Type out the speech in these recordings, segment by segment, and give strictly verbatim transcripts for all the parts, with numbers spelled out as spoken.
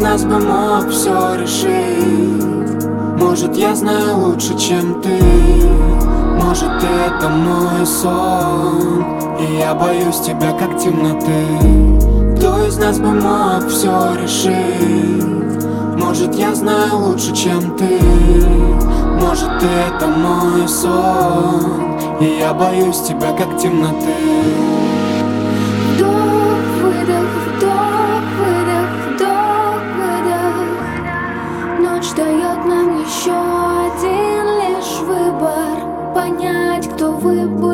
нас бы мог все решить. Может, я знаю лучше, чем ты. Может, это мой сон, и я боюсь тебя, как темноты. Кто из нас бы мог все решить? Может, я знаю лучше, чем ты. Может, это мой сон, и я боюсь тебя, как темноты. Вдох, выдох, вдох, выдох, вдох, выдох. Ночь дает нам еще один лишь выбор: понять, кто вы был.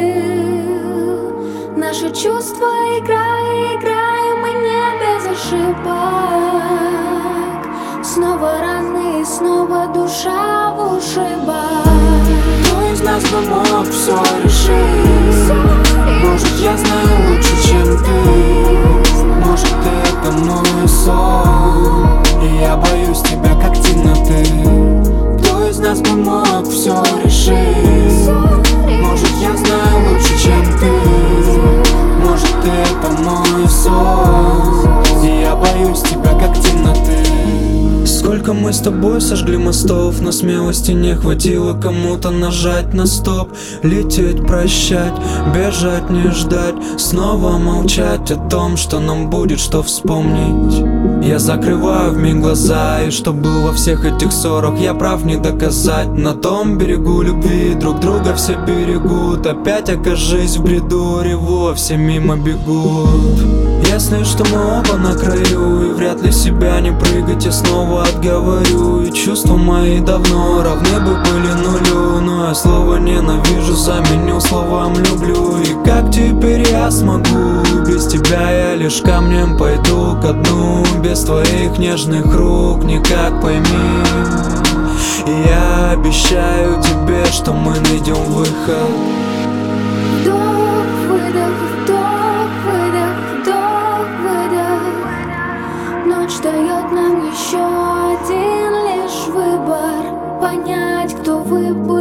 Наши чувства играя, играем мы не без ошибок. Снова раны и снова душа в ушибах. Кто из нас бы мог все решить? Может, я знаю лучше, чем ты. Может, это мой сон, и я боюсь тебя, как темноты. Кто из нас бы мог все решить? Может, я знаю лучше, чем ты. Может, это мой сон, и я боюсь тебя, как темноты. Сколько мы с тобой сожгли мостов, но смелости не хватило кому-то нажать на стоп. Лететь, прощать, бежать, не ждать, снова молчать о том, что нам будет что вспомнить. Я закрываю вмиг глаза, и что был во всех этих ссорах, я прав не доказать. На том берегу любви друг друга все берегут. Опять окажись в бреду, реву, а все мимо бегут. Ясно, что мы оба на краю, и вряд ли себя не прыгать я снова отговорю. И чувства мои давно равны бы были нулю, но я слово ненавижу заменил словом люблю. И как теперь я смогу? Без тебя я лишь камнем пойду ко дну. Без твоих нежных рук никак, пойми. И я обещаю тебе, что мы найдем выход. Вдох, выдох, вдох, выдох, вдох, выдох. Ночь дает нам еще один лишь выбор: понять, кто вы был.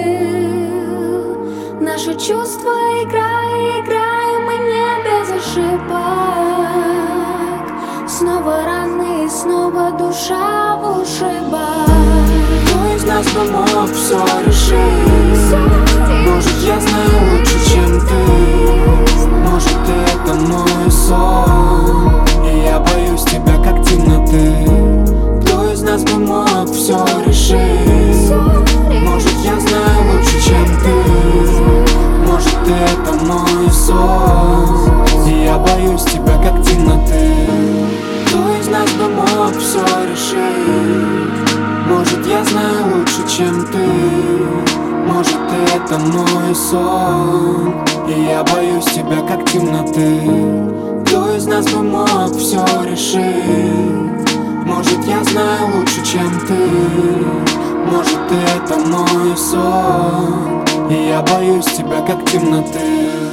Наши чувства играя, играем мы не без ошибок. Снова раны и снова душа в ушибах. Кто из нас бы мог все решить? Может, я знаю лучше, чем ты. Может, это мой сон, и я боюсь тебя, как темноты. Кто из нас бы мог все решить? Может, я знаю лучше, чем ты. Может, это мой сон, и я боюсь тебя, как темноты. Кто из нас бы мог все решить? Может, я знаю лучше, чем ты. Может, это мой сон, и я боюсь тебя, как темноты. Кто из нас бы мог все решить? Может, я знаю лучше, чем ты. Может, это мой сон, и я боюсь тебя, как темноты.